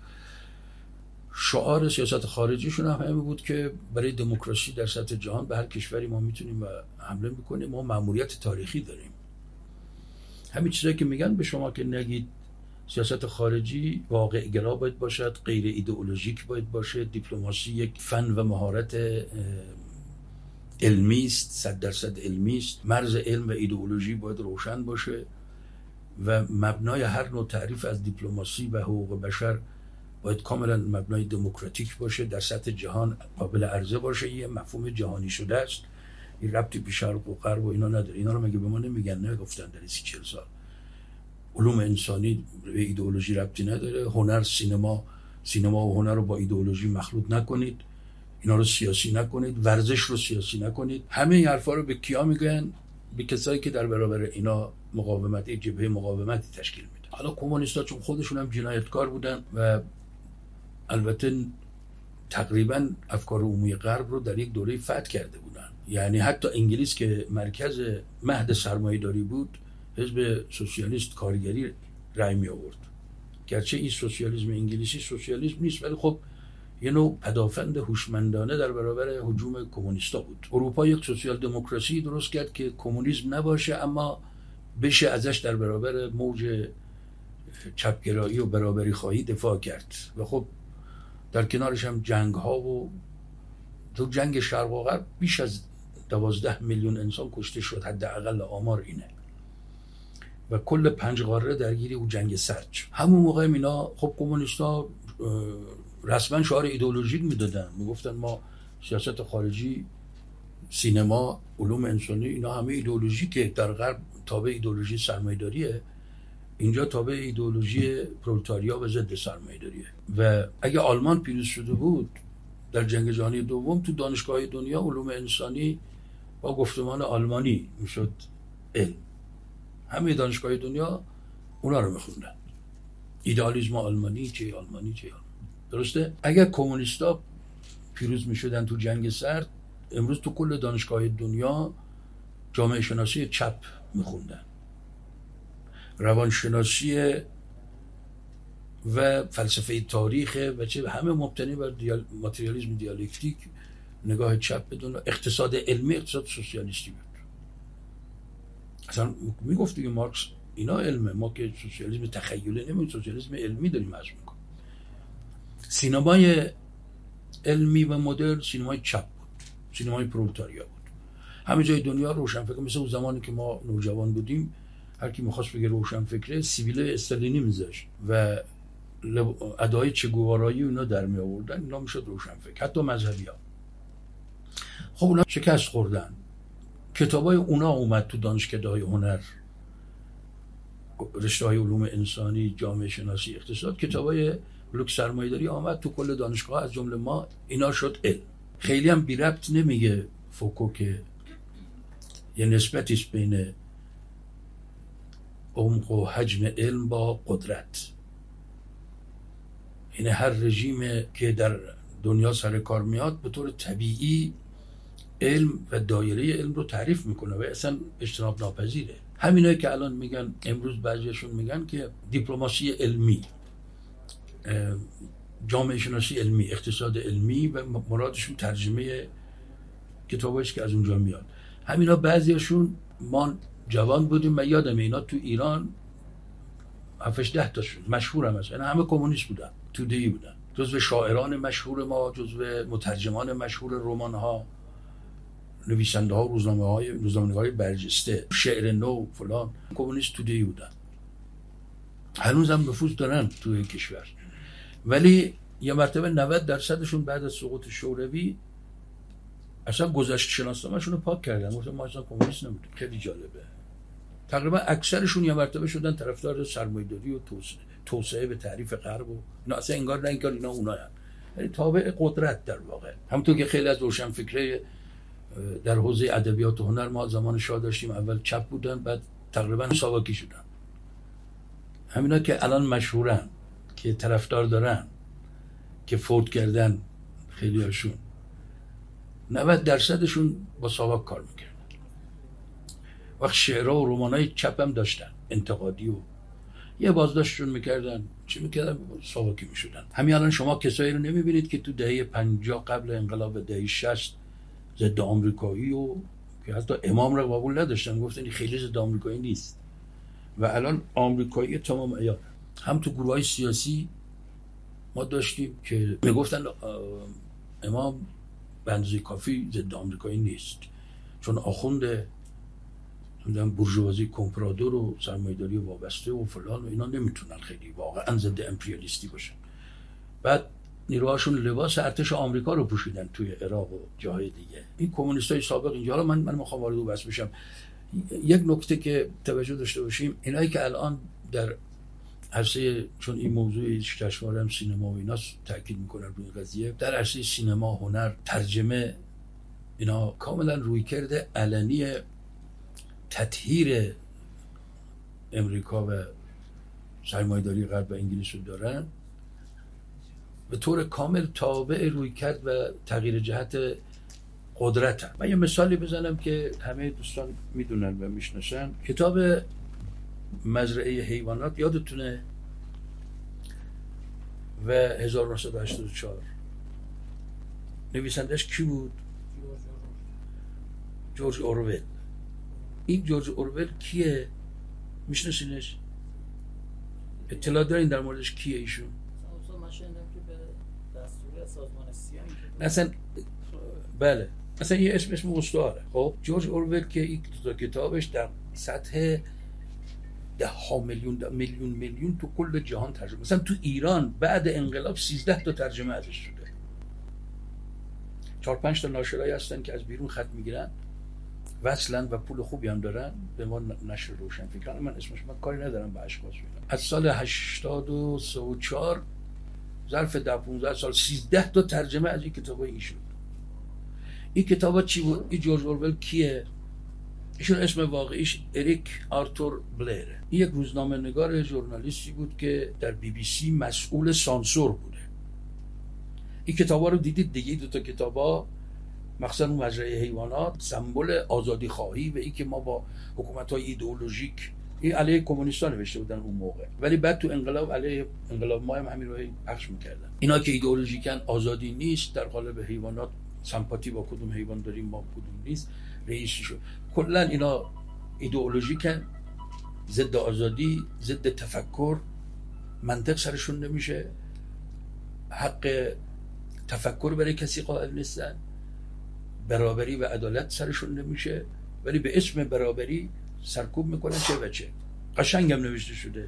شعار سیاست خارجیشون هم همین بود که برای دموکراسی در سطح جهان به هر کشوری ما میتونیم و حمله میکنیم، ما مأموریت تاریخی داریم. همین چیزایی که میگن به شما که نگید سیاست خارجی واقع گرا باید باشد، غیر ایدئولوژیک باید باشه، دیپلماسی یک فن و مهارت علمی است، 100% علمی است، مرز علم و ایدئولوژی باید روشن باشه و مبنای هر نوع تعریف از دیپلماسی و حقوق بشر باید کاملا مبنای دموکراتیک باشه، در سطح جهان قابل عرضه باشه، یه مفهوم جهانی شده است، این ربطی به شرق و غرب و اینا نداره. اینا رو مگه به ما نمیگن؟ نگفتن در 30-40 سال علوم انسانی به ایدئولوژی ربطی نداره، هنر، سینما و هنر رو با ایدئولوژی مخلوط نکنید، اینا رو سیاسی نکنید، ورزش رو سیاسی نکنید. همه این حرفا رو به کیا میگن؟ به کسایی که در برابر اینا مقاومت، یک جبهه مقاومتی تشکیل میدن. حالا کمونیستا چون خودشون هم جنایتکار بودن و البته تقریبا افکار عمومی غرب رو در یک دوره فتح کرده بودن، یعنی حتی انگلیس که مرکز مهد سرمایه‌داری بود، حزب سوسیالیست کارگری رأی می آورد، گرچه این سوسیالیسم انگلیسی سوسیالیسم نیست، ولی خب یه نوع پدافند هوشمندانه در برابر هجوم کمونیستا بود. اروپا یک سوسیال دموکراسی درست کرد که کمونیسم نباشه اما بشه ازش در برابر موج چپگرایی و برابری خواهی دفاع کرد و خب در کنارش هم جنگ ها و تو جنگ شرق و غرب بیش از 12 میلیون انسان کشته شد، حداقل آمار اینه، و کل 5 قاره درگیری او جنگ سرد. همون موقع اینا خب کمونیستا رسما شعار ایدئولوژیک میدادن، میگفتن ما سیاست خارجی، سینما، علوم انسانی اینا همه ایدئولوژیکه، در غرب تابع ایدئولوژی سرمایه‌داریه، اینجا تابع ایدئولوژی پرولتاریا و ضد سرمایه‌داریه. و اگه آلمان پیروز شده بود در جنگ جهانی دوم، تو دانشگاه دنیا علوم انسانی با گفتمان آلمانی میشد علم. همه دانشگاه دنیا اونا رو میخوندن، ایدئالیسم آلمانی چه آلمانی چه آلمانی. درسته؟ اگر کمونیستا پیروز میشدن تو جنگ سرد، امروز تو کل دانشگاه دنیا جامعه شناسی چپ میخوندن، روانشناسی و فلسفه تاریخ و چه، همه مبتنی بر ماتریالیسم دیالکتیک، نگاه چپ بدون اقتصاد علمی، اقتصاد سوسیالیستی بود. اصلا میگفت دیگه مارکس اینا علمه، ما که سوسیالیسم تخیلی نمیم، سوسیالیسم علمی داریم عرض میکنیم. سینمای علمی و مدرن سینمای چپ بود، سینمای پرولتاریا بود. همه جای دنیا روشنفکر، مثل اون زمانی که ما نوجوان بودیم هر کی می‌خواست بگه روشنفکر سیبیل استالینی می‌ذاشت و ادعای چگوارایی اونا در می آوردن، اینا میشد روشنفکر. حتی مذهبی‌ها خب اونا شکست خوردن. کتابای اونا اومد تو دانشکده‌های هنر، رشته‌های علوم انسانی، جامعه شناسی، اقتصاد. کتابای بلوک سرمایه‌داری آمد تو کل دانشگاه، از جمله ما. اینا شد علم. خیلی هم بی ربط نمیگه فوکو که یه نسبتی است بین عمق و حجم علم با قدرت. یعنی هر رژیم که در دنیا سر کار میاد به طور طبیعی علم و دایره علم رو تعریف میکنه و اصلا اجتناب ناپذیره. همینایی که الان میگن، امروز بعضیشون میگن که دیپلماسی علمی، جامعه شناسی علمی، اقتصاد علمی، و مرادشون ترجمه کتابایی که از اونجا میاد. همینا بعضیشون، ما جوان بودیم، من یادم اینا تو ایران 7-10 تاشون مشهور هم هست، یعنی همه کمونیست بودن، توده‌ای بودن، جزو شاعران مشهور ما، جزو مترجمان مشهور رمان ها، نویسنده ها، روزنامه‌های برجسته، شعر نو فلان، کمونیست توده‌ای بودن. هنوز هم نفوذ دارن توی کشور، ولی یه مرتبه 90%شون بعد از سقوط شوروی اصلا گذشته شناسنامه‌شون رو پاک کردن، گفتن ما اصلا کمونیست نبودیم. خیلی جالبه. تقریبا اکثرشون یه مرتبه شدن طرفدار سرمایه‌داری و توسعه به تعریف غرب و اینا. اصلا انگار نه انگار اینا اونایان، یعنی تابع قدرت در واقع. همونطور که خیلی از روشنفکرای در حوزه ادبیات و هنر ما زمان شاه داشتیم، اول چپ بودن، بعد تقریبا ساواکی شدن. همینا که الان مشهورن، که طرفدار دارن، که فوت کردن، خیلی هاشون 90%شون با ساواک کار میکردن. وقت شعرها و رمانای چپ هم داشتن، انتقادی، و یه بازداشتشون میکردن، چی میکردن؟ ساواکی میشدن. همین الان شما کسایی رو نمیبینید که تو دهه 50 قبل انقلاب، دهه 60 ضد آمریکایی، و که حتی امام رو قبول نداشتن، گفتن خیلی ضد آمریکایی نیست، و الان آمریکایی تمام عیار. هم تو گروه‌های سیاسی ما داشتیم که میگفتن امام به اندازه کافی ضد آمریکایی نیست، چون آخونده بورژوازی کمپرادور و سرمایه‌داری وابسته و فلان و اینا نمیتونن خیلی واقعا ضد امپریالیستی باشن. بعد نیروهاشون لباس ارتش آمریکا رو پوشیدن توی عراق و جاهای دیگه. این کمونیستای سابق اینجا، من میخوام وارد و بس بشم. یک نکته که توجه داشته باشیم، اینایی که الان در عرصه، چون این موضوع کشور هم سینما و اینا تاکید میکنن روی قضیه، در عرصه سینما، هنر، ترجمه، اینا کاملا رویکرد علنی تطهیر امریکا و سرمایه‌داری غرب و انگلیس رو دارن، به طور کامل تابع رویکرد و تغییر جهت قدرت هم. من یه مثالی بزنم که همه دوستان میدونن و میشناسن. کتاب مزرعه حیوانات یادتونه؟ و 1984 نویسندش کی بود؟ جورج اورول. این جورج اورول کیه؟ میشناسینش؟ اطلاع دارین در موردش کیه ایشون؟ من شنیدم که به دستور سازمان سیاه اصلا بله، اصلا یه اسم مستعاره. خب جورج اورول که این کتابش در سطح 10 میلیون تو کل جهان ترجمه. مثلا تو ایران بعد انقلاب 13 تا ترجمه ازش شده. 4-5 تا ناشرایی هستن که از بیرون خط میگیرن وصلن و پول خوبی هم دارن به ما نشر روشنفکران. من اسمش من کاری ندارم به اشخاص میدم. از سال 83 و 4 ظرف 10-15 سال 13 تا ترجمه از این کتابای این شد. این کتابا چی بود؟ این جورج اورول کیه؟ ایشون اسم واقعیش اریک آرتور بلیره. این یک روزنامه نگار ژورنالیستی بود که در بی بی سی مسئول سانسور بوده. این کتابا رو دیدید دیگه، دو تا کتابا مخصوصا اون مزرعه حیوانات سمبل آزادی خواهی و این که ما با حکومت‌های ایدئولوژیک این علیه کمونیست‌ها نوشته بودن اون موقع، ولی بعد تو انقلاب علیه انقلاب ما هم همین رو پخش می‌کردن. اینا که ایدئولوژیکن آزادی نیست، در قالب حیوانات سمپاتی با کدوم حیوان داریم با کدوم نیست رئیسی شد. کلا اینا ایدئولوژیکن، ضد آزادی، ضد تفکر، منطق سرشون نمیشه، حق تفکر برای کسی قائل نیستن، برابری و عدالت سرشون نمیشه، ولی به اسم برابری سرکوب میکنن چه و چه. قشنگم نوشته شده،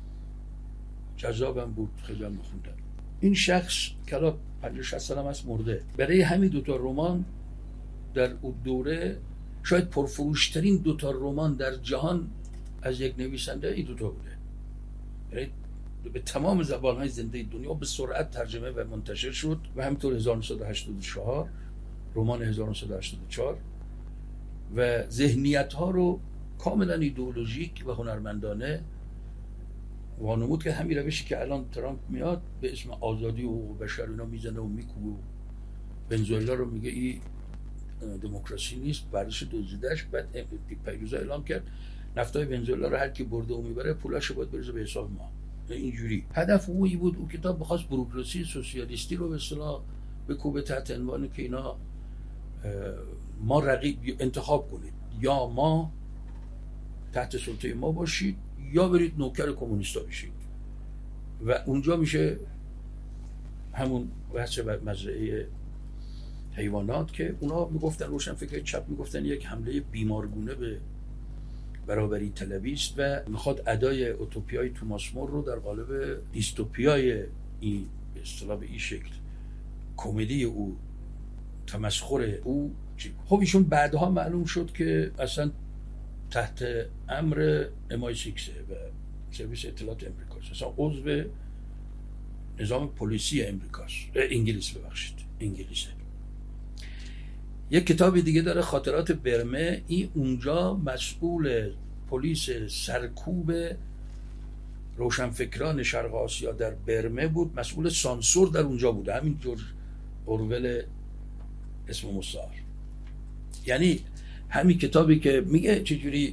جذابم بود، خیلی هم میخوندم. این شخص که 50-60 سال هم از مرده، برای همین دوتا رمان در اون دوره شاید پرفروشترین دوتا رمان در جهان از یک نویسنده این دوتا بوده. یعنی به تمام زبانهای زنده دنیا به سرعت ترجمه و منتشر شد و همینطور 1984 رمان 1984 و ذهنیت ها رو کاملا ایدئولوژیک و هنرمندانه وانمود که همین روشی که الان ترامپ میاد به اسم آزادی و حقوق بشر اینا میزنه و میکوبه. ونزوئلا رو میگه این دموکراسی نیست، ورزش دزدیدش. بعد پیروزا اعلام کرد نفتای ونزوئلا رو هر کی برده و میبره پولاشو باید بریزه به حساب ما. اینجوری هدف اویی بود. اون کتاب بخواست بوروکراسی سوسیالیستی رو به اصطلاح بکوبه تحت عنوان که اینا ما رقیب انتخاب کنید، یا ما تحت سلطه ما باشید یا برید نوکر کمونیستا بشید. و اونجا میشه همون بحث مزرعه حیوانات که اونا میگفتن، روشنفکرای چپ میگفتن یک حمله بیمارگونه به برابری طلبی است و میخواد ادای اوتوپیای توماس مور رو در قالب دیستوپیای این به اصطلاح به این شکل کمدی او، تمسخر او. خب ایشون بعدها معلوم شد که اصلا تحت امر MI6 و سرویس اطلاعات امریکاست، اصلا عضو نظام پلیسی امریکاست، انگلیسه. یک کتاب دیگه داره خاطرات برمه. این اونجا مسئول پلیس سرکوب روشنفکران شرق آسیا در برمه بود، مسئول سانسور در اونجا بود. همین جورج اورول اسم مستعار. یعنی همین کتابی که میگه چجوری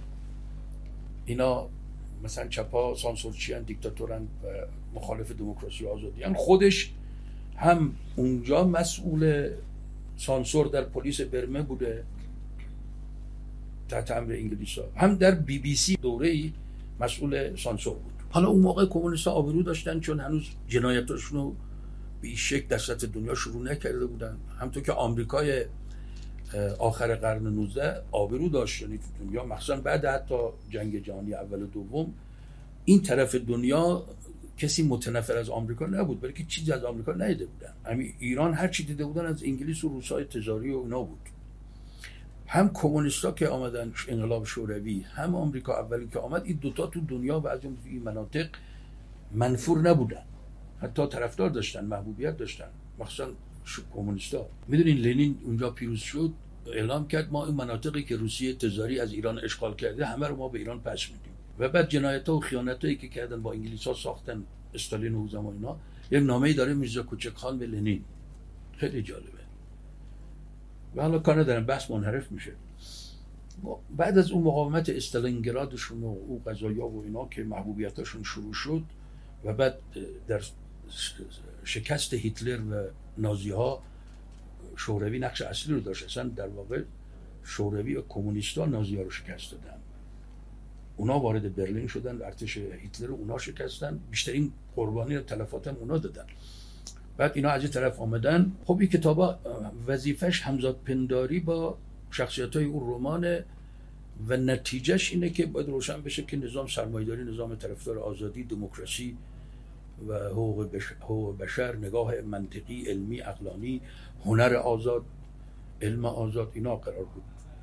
اینا مثلا چپا سانسورچیان، دیکتاتورن و مخالف دموکراسی و آزادی هن، خودش هم اونجا مسئول سانسور در پلیس برمه بوده تحت امر انگلیسا، هم در بی بی سی دوره‌ای مسئول سانسور بود. حالا اون موقع کمونیست‌ها آبرو داشتن چون هنوز جنایتاشون رو به این شکل در سطح دنیا شروع نکرده بودن، همونطور که آمریکای آخر قرن 19 آبرو داشت، یعنی تو دنیا مخصوصا بعد حتی جنگ جهانی اول و دوم این طرف دنیا کسی متنفر از آمریکا نبود، بلکه چیزی از آمریکا ندیده بودن. همین ایران هر چی دیده بودن از انگلیس و روسای تزاری و اینا بود. هم کمونیستا که آمدن انقلاب شوروی، هم آمریکا اولی که آمد، این دوتا تو دنیا و از این مناطق منفور نبودن، حتی طرفدار داشتن، محبوبیت داشتن، مخصوصا کمونیستا. میدونین لنین اونجا پیروز شد، اعلام کرد ما این مناطقی که روسیه تزاری از ایران اشغال کرده همه رو ما به ایران پس میدیم. و بعد جنایت‌ها و خیانتایی که کردن با انگلیس‌ها ساختن، استالین و زمان اینا، یک نامه‌ای داره میرزا کوچکخان به لنین، خیلی جالبه. و حالا کار ندارم، بحث منحرف میشه. بعد از اون مقاومت استالینگرادشون و اون قضایا و اینا که محبوبیتاشون شروع شد و بعد در شکست هیتلر و نازی‌ها شوروی نقش اصلی رو داشت. اصلا در واقع شوروی و کمونیست‌ها نازی‌ها رو شکست دادن، اونا وارد برلین شدن، ارتش هیتلر رو اونا شکستن، بیشترین قربانی و تلفات هم اونا دادن. بعد اینا از این طرف آمدن. خب این کتابا وظیفش همزاد پنداری با شخصیت‌های اون رمانه و نتیجهش اینه که باید روشن بشه که نظام سرمایه‌داری، نظام طرفدار آزادی، دموکراسی و حقوق بشر، نگاه منطقی، علمی، عقلانی، هنر آزاد، علم آزاد، اینا قرار بود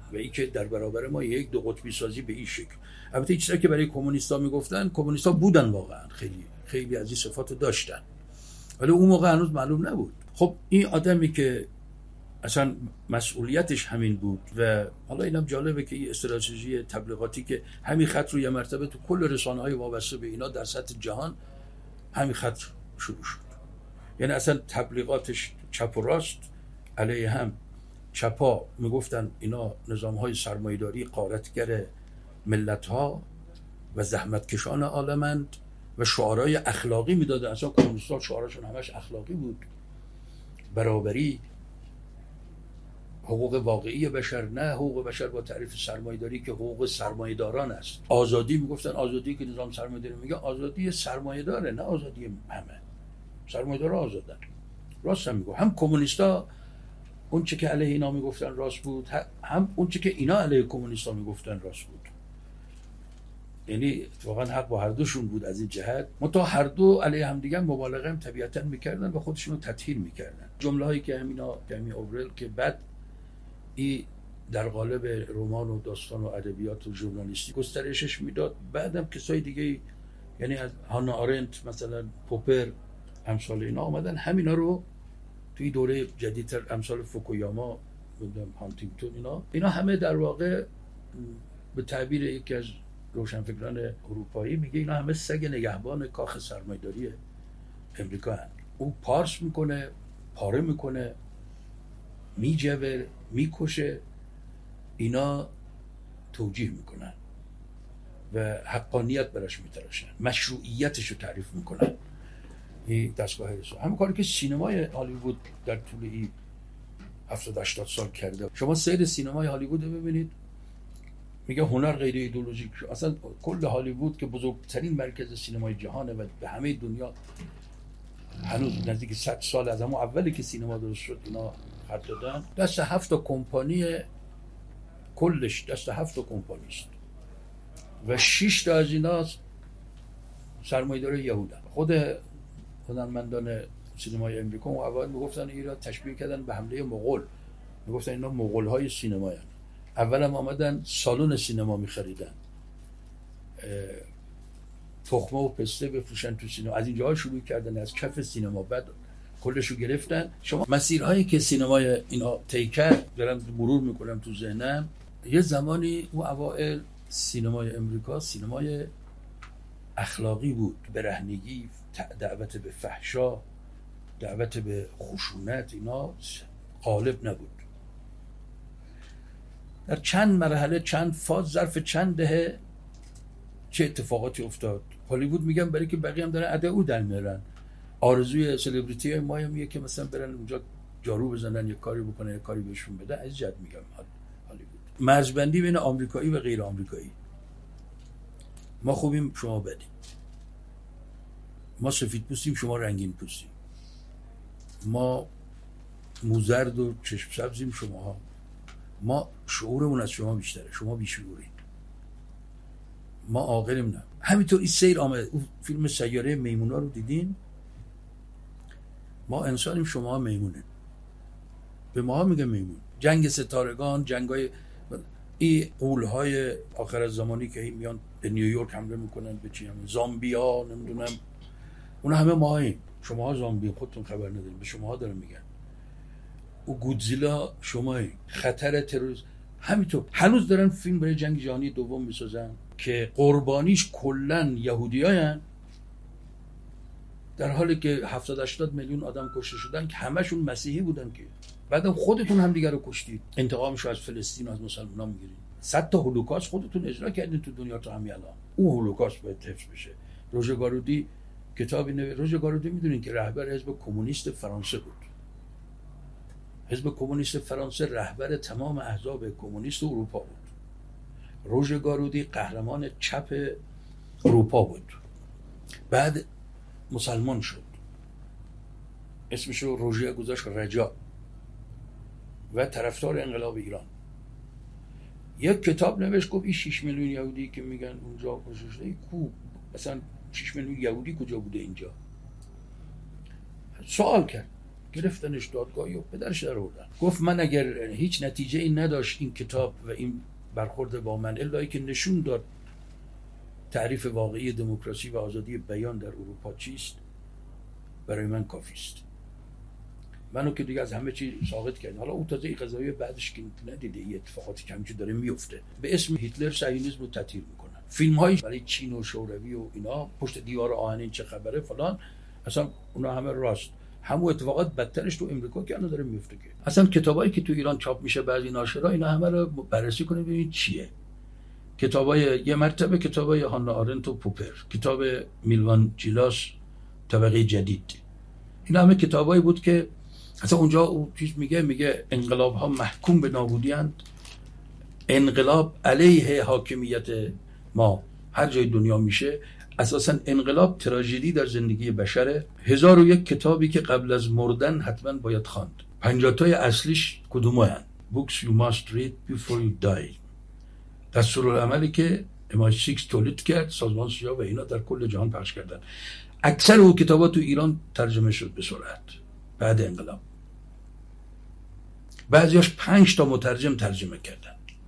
و این که در برابر ما یک دو قطبی سازی به این شکل. البته چیزی که برای کمونیستا میگفتن، کمونیستا بودن واقعا، خیلی از این صفاتو داشتن، ولی اون موقع هنوز معلوم نبود. خب این آدمی که اصلا مسئولیتش همین بود و حالا اینم جالبه که این استراتژی تبلیغاتی که همین خط رو یه مرتبه تو کل رسانه‌های وابسته به اینا در سطح جهان همین خط شروع شد. یعنی اصلا تبلیغاتش چپ و راست علیه هم. چپا میگفتن اینا نظام‌های سرمایه‌داری غارتگر ملت‌ها و زحمتکشان عالمند و شعارهای اخلاقی میدادن. اصلا کمونیست‌ها شعارشون همش اخلاقی بود، برابری، حقوق واقعی بشر، نه حقوق بشر با تعریف سرمایه‌داری که حقوق سرمایه‌داران است. آزادی میگفتن، آزادی که نظام سرمایه‌داری میگه آزادی سرمایه‌داره، نه آزادی همه. سرمایه‌دارا آزادن. راست هم میگه. هم کمونیستا اون چه که علیه اینا میگفتن راست بود، هم اون چه که اینا علیه کمونیستا میگفتن راست بود. یعنی واقعا حق با هر دوشون بود از این جهت. منتها هر دو علیه هم دیگه مبالغه هم طبیعتاً میکردن و خودشونو تطهیر میکردن. جمله هایی که همینا اورل که بعد این در قالب رمان و داستان و ادبیات و ژورنالیستی گسترشش میداد. بعدم کسای دیگه، یعنی از هانا آرنت مثلا، پوپر، امثال اینا آمدن همینا رو توی دوره جدیدتر، امثال فوکویاما، هانتینگتون، اینا همه در واقع به تعبیر یکی از روشنفکران اروپایی میگه اینا همه سگ نگهبان کاخ سرمایه‌داری امریکا هستند. او پارس میکنه، پاره میکنه، میجوه، میکشه، اینا توجیه میکنن و حقانیت براش میتراشن، مشروعیتش رو تعریف میکنن. این دستگاه رسانه همین کاری که سینمای هالیوود در طول این 70-80 سال کرده. شما سیر سینمای هالیوود رو ببینید، میگه هنر غیر ایدئولوژیک. اصلا کل هالیوود که بزرگترین مرکز سینمای جهانه و به همه دنیا هنوز نزدیک 100 سال از همون اولی که سینما درست شد اینا خط دادن، دست 7 کمپانی، کلش دست 7 کمپانی است و 6 تا از اینا سرمایه‌دار یهودن. خود هنرمندان سینمای امریکا و اول میگفتن اینا تشبیه کردن به حمله مغول، میگفتن اینا مغول‌های سینما هستند. اول هم آمدن سالن سینما می‌خریدن، تخمه و پسته بفروشن تو سینما. از اینجاها شروع کردن، از کف سینما، بعد کلشو گرفتن. شما مسیرهایی که سینمای اینا طی کرد دارم مرور میکنم تو ذهنم. یه زمانی او اوائل سینمای امریکا سینمای اخلاقی بود، برهنگی، دعوت به فحشا، دعوت به خشونت، اینا غالب نبود. در چند مرحله، چند فاز، ظرف چند دهه چه اتفاقاتی افتاد. هالیوود میگم برای که بقیه هم دارن ادعو در میارن. آرزوی سلبریتی های ما هم که مثلا برن اونجا جارو بزنن، یک کاری بکنن، یک کاری بهشون بدن. از جد میگم هالیوود مرزبندی بین آمریکایی و غیر آمریکایی. ما خوبیم، شما بدیم. ما سفید پوستیم، شما رنگین پوستیم. ما موزرد و چشم سبزیم، شما. ما شعورمون از شما بیشتره، شما بیشعورید. ما عاقلیم. نه همینطور این سیر آمده. اون فیلم سیاره میمونا رو دیدین؟ ما انسانیم، شما میمونین. به ما میگه میمون. جنگ ستارگان، جنگای این غول‌های آخر زمانی که میان به نیویورک حمله میکنن، به چی، هم زامبیا، نمیدونم، اونا همه ماهاییم. شماها زامبی، خودتون خبر ندارین، به شماها دارن میگن. او گودزیلا شمایی، خطر تروریسم. همینطور هنوز دارن فیلم برای جنگ جهانی دوم میسازن که قربانیش کلن یهودیاین، در حالی که 70-80 میلیون آدم کشته شدن که همشون مسیحی بودن. که بعدم خودتون هم دیگر رو کشتید، انتقامشو از فلسطین و از مسلمانان میگیرید. 100 تا هولوکاست خودتون اجرا کردین تو دنیا تا همین الان. اون هولوکاست باید حفظ بشه. روژه گارودی کتابی نوشت. روژه گارودی میدونین که رهبر حزب کمونیست فرانسه بود. حزب کمونیست فرانسه رهبر تمام احزاب کمونیست اروپا بود. روژه گارودی قهرمان چپ اروپا بود. بعد مسلمان شد، اسمش رو روژه گذاشت رجا و طرفدار انقلاب ایران. یک کتاب نوشت، گفت این 6 میلیون یهودی که میگن اونجا کشته شده، کو مثلا 6 میلیون یهودی کجا بوده اینجا؟ سوال کرد. گرفتنش دادگاهی و پدرش در آوردن. گفت من اگر هیچ نتیجه ای نداشت این کتاب و این برخورد با من، الا که نشون داد تعریف واقعی دموکراسی و آزادی بیان در اروپا چیست، برای من کافی است. منو که دیگه از همه چی ساقط کرد. حالا اون تازه قضاوی بعدش که ندیده این اتفاقاتی که همینجوری داره میفته، به اسم هیتلر صهیونیسم رو تطهیر میکنن. فیلم هایی برای چین و شوروی و اینا، پشت دیوار آهنین چه خبره فلان، اصلا اونا همه راست. همون اتفاقات بدترش تو امریکا که الان داره میفته. که اصلا کتابایی که تو ایران چاپ میشه بعضی ناشرا، اینا همه رو بررسی کنید ببینید چیه. کتابای یه مرتبه کتابای هانا آرنت و پوپر، کتاب میلوان جیلاس طبقه جدید، اینا همه کتابایی بود که اصلا اونجا اون چیز میگه انقلاب ها محکوم به نابودی اند، انقلاب علیه حاکمیت ما هر جای دنیا میشه. اساسا انقلاب تراژدی در زندگی بشره. 1001 کتابی که قبل از مردن حتما باید خواند. 50 تای اصلیش کدومه هن؟ Books you must read before you die. دستورالعملی که MI6 تولید کرد، سازمان سیا و اینا در کل جهان پخش کردن. اکثر او کتابا تو ایران ترجمه شد به سرعت بعد انقلاب. بعضیاش 5 تا مترجم ترجمه کردن.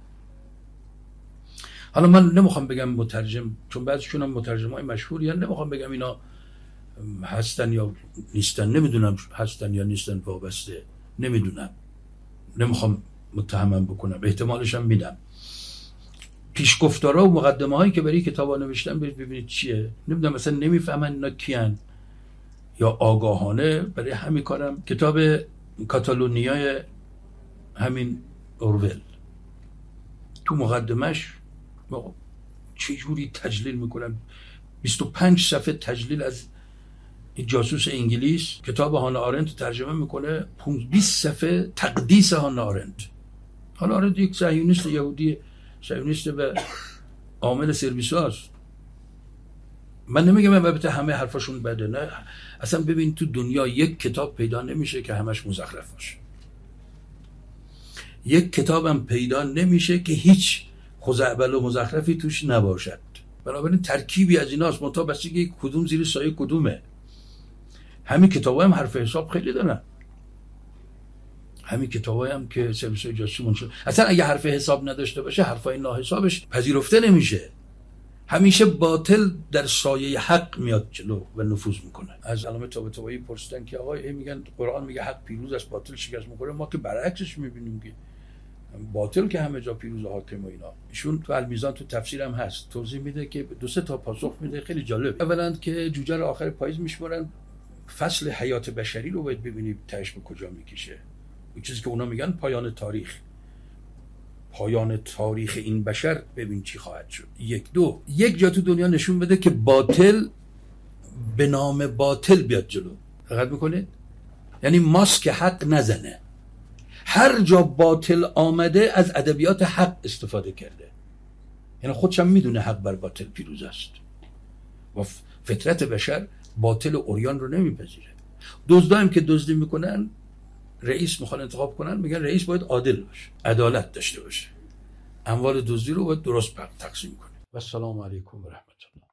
حالا من نمیخوام بگم مترجم، چون بعضیشون هم مترجمای مشهوری هستن، نمیخوام بگم اینا هستن یا نیستن، نمیدونم هستن یا نیستن، وابسته نمیدونم، نمیخوام متهمم بکنم، احتمالش هم میدم. پیشگفتارا و مقدمه هایی که برای کتابا نوشتن برید ببینید چیه. نمیدونم مثلا نمیفهمن اینا کیان یا آگاهانه برای همین کارم. کتاب کاتالونیای همین اورول تو مقدمش چه جوری تجلیل میکنم، 25 صفحه تجلیل از این جاسوس انگلیس. کتاب هانا آرنت ترجمه میکنه، 20 صفحه تقدیس هانا آرنت. هانا آرنت یک صهیونیست یهودی، صهیونیست به عامل سرویس هاست. من نمیگم البته همه حرفاشون بده، نه اصلا. ببین تو دنیا یک کتاب پیدا نمیشه که همش مزخرف باشه، یک کتابم پیدا نمیشه که هیچ خزعبل و مزخرفی توش نباشد. بنابراین ترکیبی از ایناست، منتها بستگی کدوم زیر سایه کدومه. همین کتابا هم حرف حساب خیلی دارن، همین کتابایی هم که سرویس‌های جاسوسی منشور. اصلا اگه حرف حساب نداشته باشه، حرفای ناحسابش پذیرفته نمیشه. همیشه باطل در سایه حق میاد جلو و نفوذ میکنه. از علامه طباطبایی پرسیدن که آقا میگن قرآن میگه حق پیروز است، باطل شکست میخوره. ما که برعکسش میبینیم که باطل که همه جا پیروز و حاکم و اینا. ایشون تو المیزان تو تفسیرم هست توضیح میده که 2-3 تا پاسخ میده خیلی جالب. اولا که جوجه رو آخر پاییز میشمارن، فصل حیات بشری رو باید ببینید تهش به کجا میکشه. این چیزی که اونا میگن پایان تاریخ، پایان تاریخ این بشر ببین چی خواهد شد. 1-2 یک جا تو دنیا نشون بده که باطل به نام باطل بیاد جلو. دقت میکنید؟ یعنی ماسک حق نزنه. هر جا باطل آمده از ادبیات حق استفاده کرده، یعنی خودش هم میدونه حق بر باطل پیروز است و فطرت بشر باطل و عریان رو نمیپذیره. دزدایم که دزدی میکنن، رئیس میخوان انتخاب کنن، میگن رئیس باید عادل باشه، عدالت داشته باشه، اموال دزدی رو باید درست تقسیم کنه. و السلام علیکم و رحمت الله.